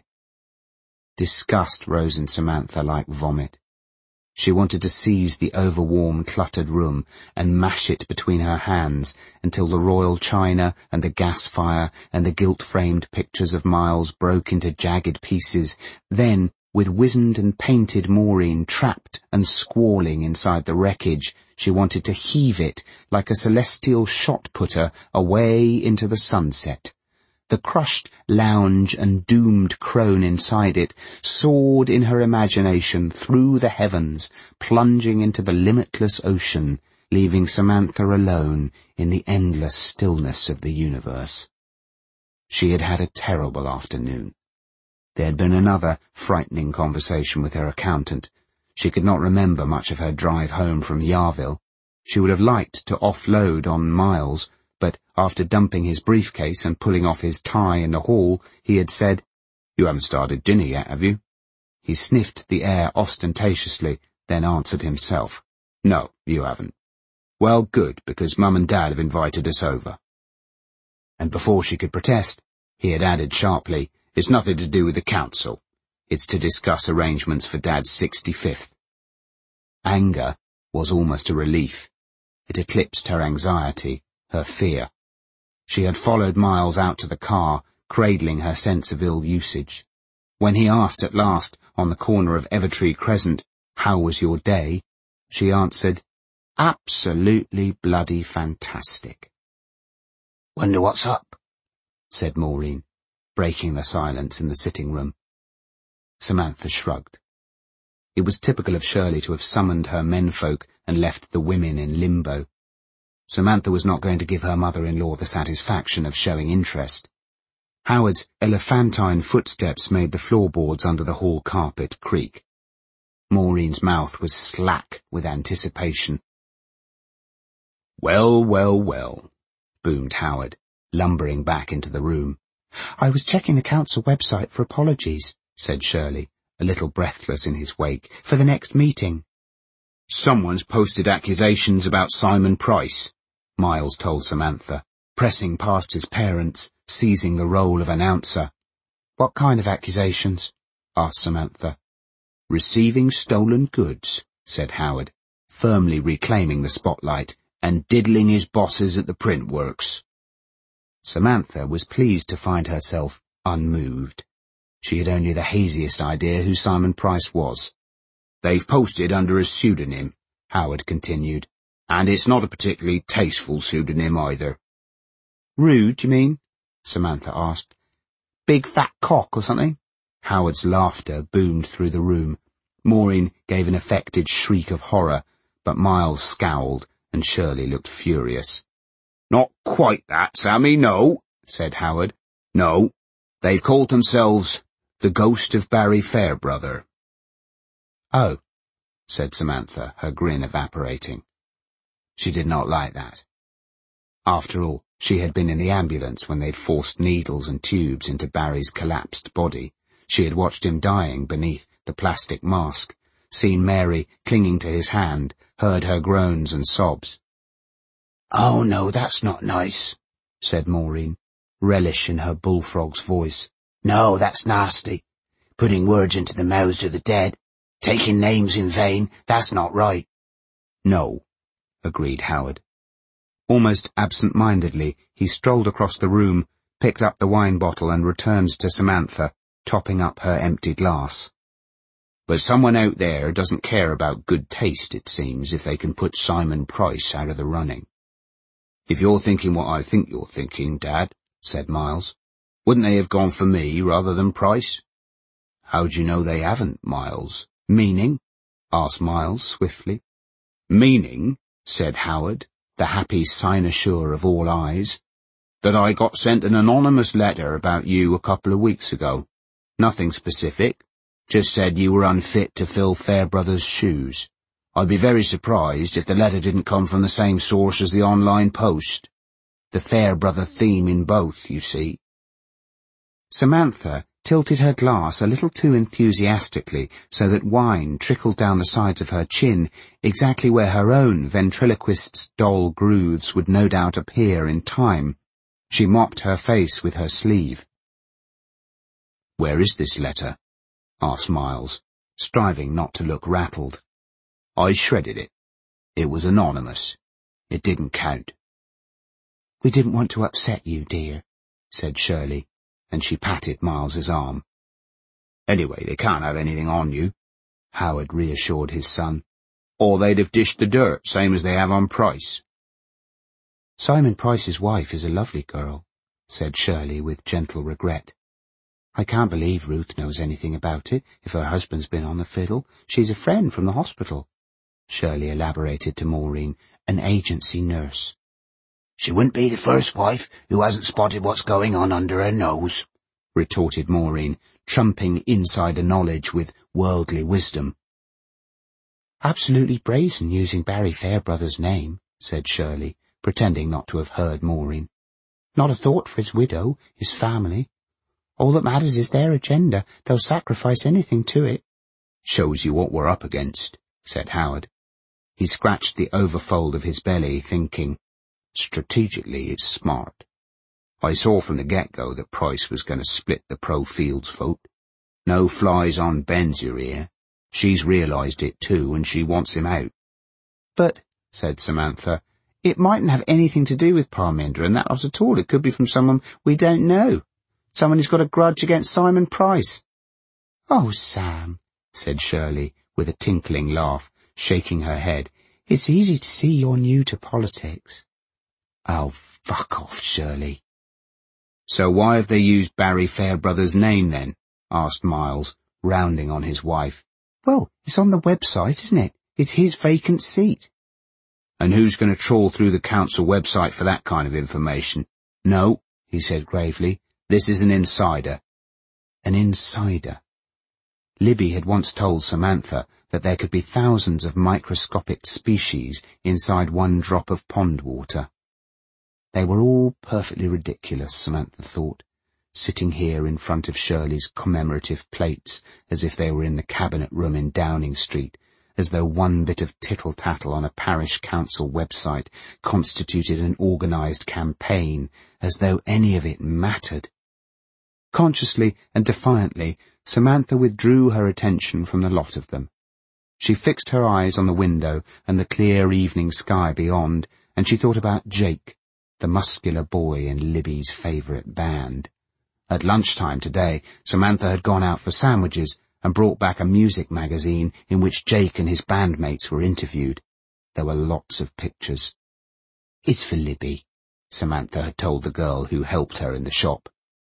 Disgust rose in Samantha like vomit. She wanted to seize the overwarm, cluttered room and mash it between her hands until the royal china and the gas fire and the gilt-framed pictures of Miles broke into jagged pieces. Then, with wizened and painted Maureen trapped and squalling inside the wreckage, she wanted to heave it like a celestial shot-putter away into the sunset. The crushed lounge and doomed crone inside it soared in her imagination through the heavens, plunging into the limitless ocean, leaving Samantha alone in the endless stillness of the universe. She had had a terrible afternoon. There had been another frightening conversation with her accountant. She could not remember much of her drive home from Yarville. She would have liked to offload on Miles, but after dumping his briefcase and pulling off his tie in the hall, he had said, "You haven't started dinner yet, have you?" He sniffed the air ostentatiously, then answered himself, "No, you haven't." "Well, good, because Mum and Dad have invited us over." And before she could protest, he had added sharply, "It's nothing to do with the council. It's to discuss arrangements for Dad's 65th. Anger was almost a relief. It eclipsed her anxiety, her fear. She had followed Miles out to the car, cradling her sense of ill usage. When he asked at last, on the corner of Evertree Crescent, "How was your day?" she answered, "Absolutely bloody fantastic." "Wonder what's up?" said Maureen, breaking the silence in the sitting room. Samantha shrugged. It was typical of Shirley to have summoned her menfolk and left the women in limbo. Samantha was not going to give her mother-in-law the satisfaction of showing interest. Howard's elephantine footsteps made the floorboards under the hall carpet creak. Maureen's mouth was slack with anticipation. "Well, well, well," boomed Howard, lumbering back into the room. "I was checking the council website for apologies," said Shirley, a little breathless in his wake, "for the next meeting." "Someone's posted accusations about Simon Price," Miles told Samantha, pressing past his parents, seizing the role of announcer. "What kind of accusations?" asked Samantha. "Receiving stolen goods," said Howard, firmly reclaiming the spotlight, "and diddling his bosses at the print works." Samantha was pleased to find herself unmoved. She had only the haziest idea who Simon Price was. "They've posted under a pseudonym," Howard continued, "and it's not a particularly tasteful pseudonym either." "Rude, you mean?" Samantha asked. "Big fat cock or something?" Howard's laughter boomed through the room. Maureen gave an affected shriek of horror, but Miles scowled, and Shirley looked furious. "Not quite that, Sammy, no," said Howard. "No, they've called themselves the Ghost of Barry Fairbrother." "Oh," said Samantha, her grin evaporating. She did not like that. After all, she had been in the ambulance when they'd forced needles and tubes into Barry's collapsed body. She had watched him dying beneath the plastic mask, seen Mary clinging to his hand, heard her groans and sobs. "Oh no, that's not nice," said Maureen, relish in her bullfrog's voice. "No, that's nasty. Putting words into the mouths of the dead, taking names in vain, that's not right." "No," agreed Howard. Almost absent-mindedly, he strolled across the room, picked up the wine bottle and returned to Samantha, topping up her empty glass. "But someone out there doesn't care about good taste, it seems, if they can put Simon Price out of the running." "If you're thinking what I think you're thinking, Dad," said Miles, "wouldn't they have gone for me rather than Price?" "How do you know they haven't, Miles?" "Meaning?" asked Miles swiftly. "Meaning," said Howard, the happy cynosure of all eyes, "that I got sent an anonymous letter about you a couple of weeks ago. Nothing specific, just said you were unfit to fill Fairbrother's shoes. I'd be very surprised if the letter didn't come from the same source as the online post. The Fairbrother theme in both, you see." Samantha tilted her glass a little too enthusiastically so that wine trickled down the sides of her chin, exactly where her own ventriloquist's dull grooves would no doubt appear in time. She mopped her face with her sleeve. "Where is this letter?" asked Miles, striving not to look rattled. "I shredded it. It was anonymous. It didn't count." "We didn't want to upset you, dear," said Shirley, and she patted Miles's arm. "Anyway, they can't have anything on you," Howard reassured his son. "Or they'd have dished the dirt, same as they have on Price." "Simon Price's wife is a lovely girl," said Shirley with gentle regret. "I can't believe Ruth knows anything about it, if her husband's been on the fiddle. She's a friend from the hospital," Shirley elaborated to Maureen, "an agency nurse." "She wouldn't be the first wife who hasn't spotted what's going on under her nose," retorted Maureen, trumping insider knowledge with worldly wisdom. "Absolutely brazen using Barry Fairbrother's name," said Shirley, pretending not to have heard Maureen. "Not a thought for his widow, his family. All that matters is their agenda. They'll sacrifice anything to it." "Shows you what we're up against," said Howard. He scratched the overfold of his belly, thinking, strategically it's smart. I saw from the get-go that Price was going to split the pro-Fields vote. No flies on Benzer here. She's realised it too, and she wants him out. "But," said Samantha, It mightn't have anything to do with Parminder and that lot at all. It could be from someone we don't know. Someone who's got a grudge against Simon Price. Oh, Sam, said Shirley, with a tinkling laugh, shaking her head. It's easy to see you're new to politics. Oh, fuck off, Shirley. So why have they used Barry Fairbrother's name then? Asked Miles, rounding on his wife. Well, it's on the website, isn't it? It's his vacant seat. And who's going to trawl through the council website for that kind of information? No, he said gravely, this is an insider. An insider. Libby had once told Samantha that there could be thousands of microscopic species inside one drop of pond water. They were all perfectly ridiculous, Samantha thought, sitting here in front of Shirley's commemorative plates as if they were in the cabinet room in Downing Street, as though one bit of tittle-tattle on a parish council website constituted an organised campaign, as though any of it mattered. Consciously and defiantly, Samantha withdrew her attention from the lot of them. She fixed her eyes on the window and the clear evening sky beyond, and she thought about Jake, the muscular boy in Libby's favourite band. At lunchtime today, Samantha had gone out for sandwiches and brought back a music magazine in which Jake and his bandmates were interviewed. There were lots of pictures. It's for Libby, Samantha had told the girl who helped her in the shop.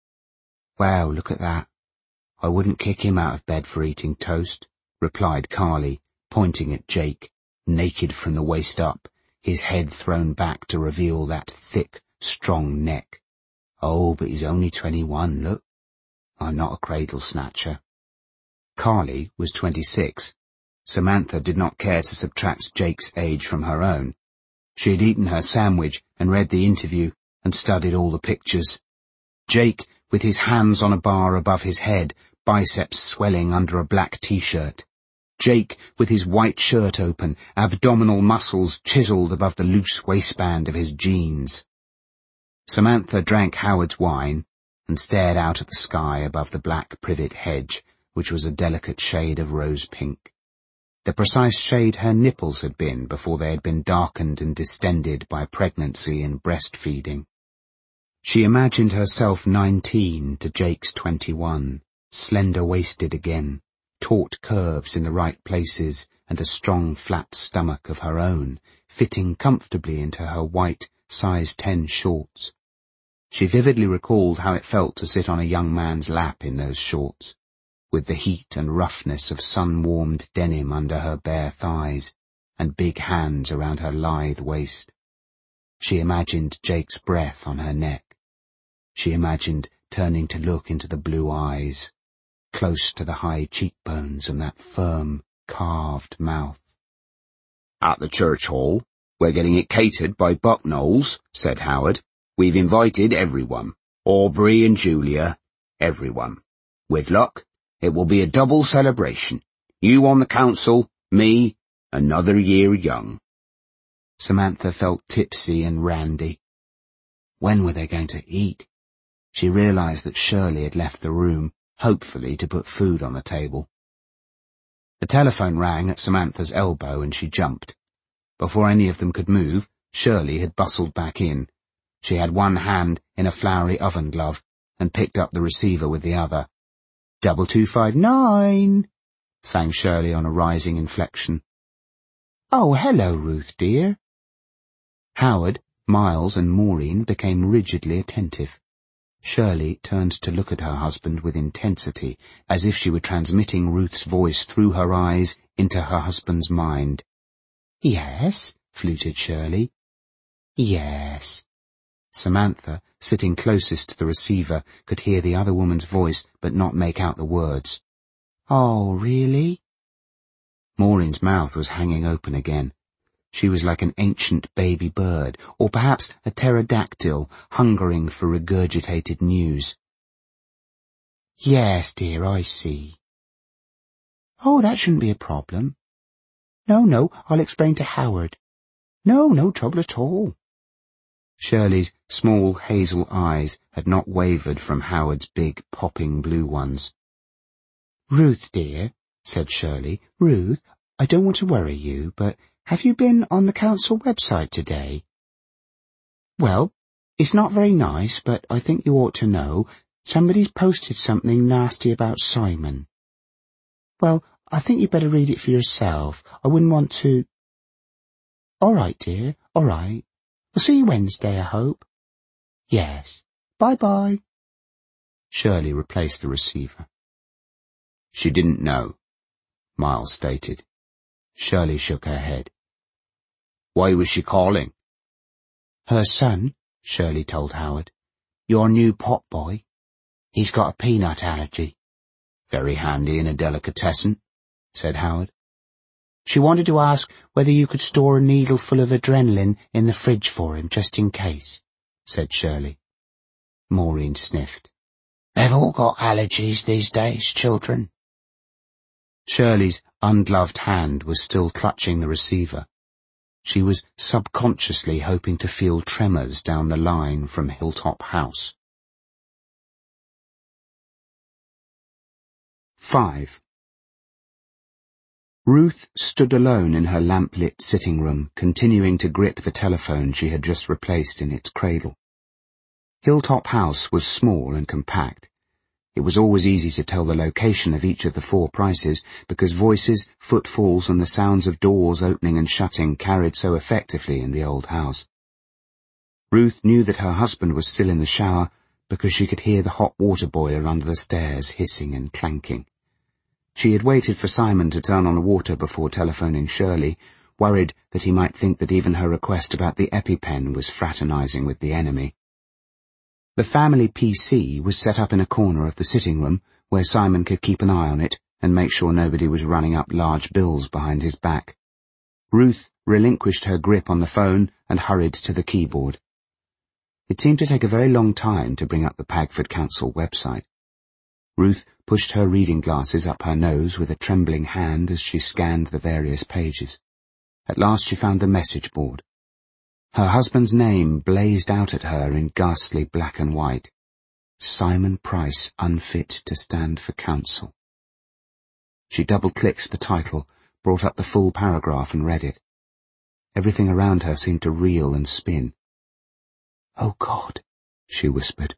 Wow, look at that. I wouldn't kick him out of bed for eating toast, replied Carly, pointing at Jake, naked from the waist up, his head thrown back to reveal that thick, strong neck. Oh, but he's only 21, look. I'm not a cradle snatcher. Carly was 26. Samantha did not care to subtract Jake's age from her own. She had eaten her sandwich and read the interview and studied all the pictures. Jake, with his hands on a bar above his head, biceps swelling under a black t-shirt. Jake, with his white shirt open, abdominal muscles chiselled above the loose waistband of his jeans. Samantha drank Howard's wine and stared out at the sky above the black privet hedge, which was a delicate shade of rose pink. The precise shade her nipples had been before they had been darkened and distended by pregnancy and breastfeeding. She imagined herself 19 to Jake's 21, slender-waisted again, taut curves in the right places and a strong flat stomach of her own, fitting comfortably into her white size 10 shorts. She vividly recalled how it felt to sit on a young man's lap in those shorts, with the heat and roughness of sun-warmed denim under her bare thighs and big hands around her lithe waist. She imagined Jake's breath on her neck. She imagined turning to look into the blue eyes, close to the high cheekbones and that firm, carved mouth. At the church hall, we're getting it catered by Bucknall's, said Howard. We've invited everyone. Aubrey and Julia, everyone. With luck, it will be a double celebration. You on the council, me, another year young. Samantha felt tipsy and randy. When were they going to eat? She realised that Shirley had left the room, hopefully to put food on the table. The telephone rang at Samantha's elbow and she jumped. Before any of them could move, Shirley had bustled back in. She had one hand in a flowery oven glove and picked up the receiver with the other. 2259, sang Shirley on a rising inflection. Oh, hello, Ruth, dear. Howard, Miles and Maureen became rigidly attentive. Shirley turned to look at her husband with intensity, as if she were transmitting Ruth's voice through her eyes into her husband's mind. Yes, fluted Shirley. Yes. Samantha, sitting closest to the receiver, could hear the other woman's voice but not make out the words. Oh, really? Maureen's mouth was hanging open again. She was like an ancient baby bird, or perhaps a pterodactyl, hungering for regurgitated news. Yes, dear, I see. Oh, that shouldn't be a problem. No, I'll explain to Howard. No trouble at all. Shirley's small hazel eyes had not wavered from Howard's big, popping blue ones. Ruth, dear, said Shirley. Ruth, I don't want to worry you, but have you been on the council website today? Well, it's not very nice, but I think you ought to know. Somebody's posted something nasty about Simon. Well, I think you'd better read it for yourself. I wouldn't want to... All right, dear, all right. We'll see you Wednesday, I hope. Yes. Bye-bye. Shirley replaced the receiver. She didn't know, Miles stated. Shirley shook her head. Why was she calling? Her son, Shirley told Howard. Your new pot boy. He's got a peanut allergy. Very handy in a delicatessen, said Howard. She wanted to ask whether you could store a needle full of adrenaline in the fridge for him, just in case, said Shirley. Maureen sniffed. They've all got allergies these days, children. Shirley's ungloved hand was still clutching the receiver. She was subconsciously hoping to feel tremors down the line from Hilltop House. 5. Ruth stood alone in her lamp-lit sitting room, continuing to grip the telephone she had just replaced in its cradle. Hilltop House was small and compact. It was always easy to tell the location of each of the 4 prices because voices, footfalls and the sounds of doors opening and shutting carried so effectively in the old house. Ruth knew that her husband was still in the shower because she could hear the hot water boiler under the stairs hissing and clanking. She had waited for Simon to turn on the water before telephoning Shirley, worried that he might think that even her request about the EpiPen was fraternizing with the enemy. The family PC was set up in a corner of the sitting room where Simon could keep an eye on it and make sure nobody was running up large bills behind his back. Ruth relinquished her grip on the phone and hurried to the keyboard. It seemed to take a very long time to bring up the Pagford Council website. Ruth pushed her reading glasses up her nose with a trembling hand as she scanned the various pages. At last she found the message board. Her husband's name blazed out at her in ghastly black and white. Simon Price, unfit to stand for council. She double-clicked the title, brought up the full paragraph and read it. Everything around her seemed to reel and spin. "Oh, God," she whispered.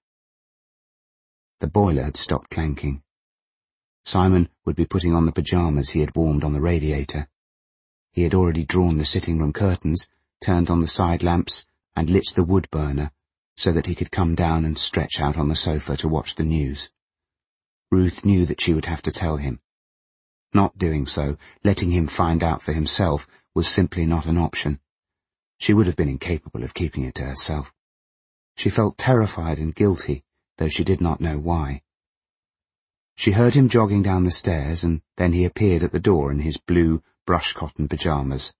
The boiler had stopped clanking. Simon would be putting on the pyjamas he had warmed on the radiator. He had already drawn the sitting-room curtains, turned on the side lamps, and lit the wood burner, so that he could come down and stretch out on the sofa to watch the news. Ruth knew that she would have to tell him. Not doing so, letting him find out for himself, was simply not an option. She would have been incapable of keeping it to herself. She felt terrified and guilty, though she did not know why. She heard him jogging down the stairs, and then he appeared at the door in his blue brush-cotton pyjamas.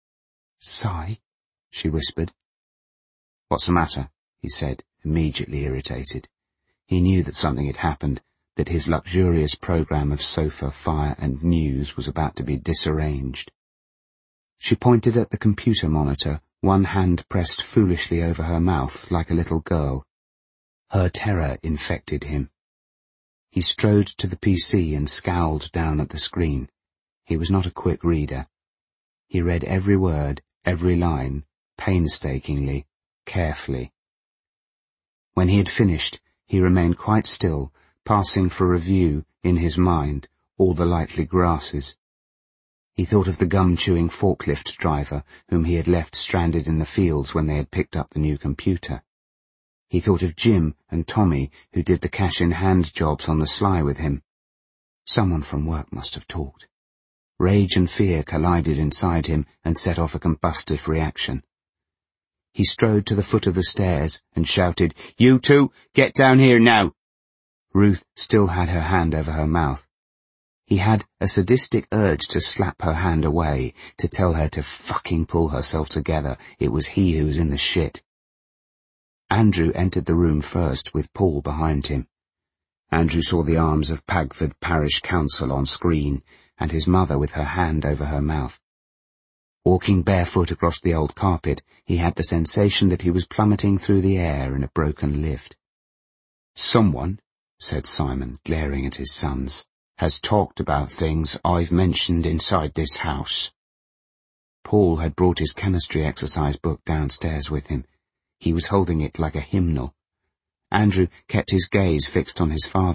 "Si," she whispered. "What's the matter?" he said, immediately irritated. He knew that something had happened, that his luxurious program of sofa, fire, and news was about to be disarranged. She pointed at the computer monitor, one hand pressed foolishly over her mouth like a little girl. Her terror infected him. He strode to the PC and scowled down at the screen. He was not a quick reader. He read every word, every line, painstakingly, carefully. When he had finished, he remained quite still, passing for review, in his mind, all the likely grasses. He thought of the gum-chewing forklift driver whom he had left stranded in the fields when they had picked up the new computer. He thought of Jim and Tommy, who did the cash-in-hand jobs on the sly with him. Someone from work must have talked. Rage and fear collided inside him and set off a combustive reaction. He strode to the foot of the stairs and shouted, "You two, get down here now!" Ruth still had her hand over her mouth. He had a sadistic urge to slap her hand away, to tell her to fucking pull herself together. It was he who was in the shit. Andrew entered the room first, with Paul behind him. Andrew saw the arms of Pagford Parish Council on screen, and his mother with her hand over her mouth. Walking barefoot across the old carpet, he had the sensation that he was plummeting through the air in a broken lift. "Someone," said Simon, glaring at his sons, "has talked about things I've mentioned inside this house." Paul had brought his chemistry exercise book downstairs with him. He was holding it like a hymnal. Andrew kept his gaze fixed on his father.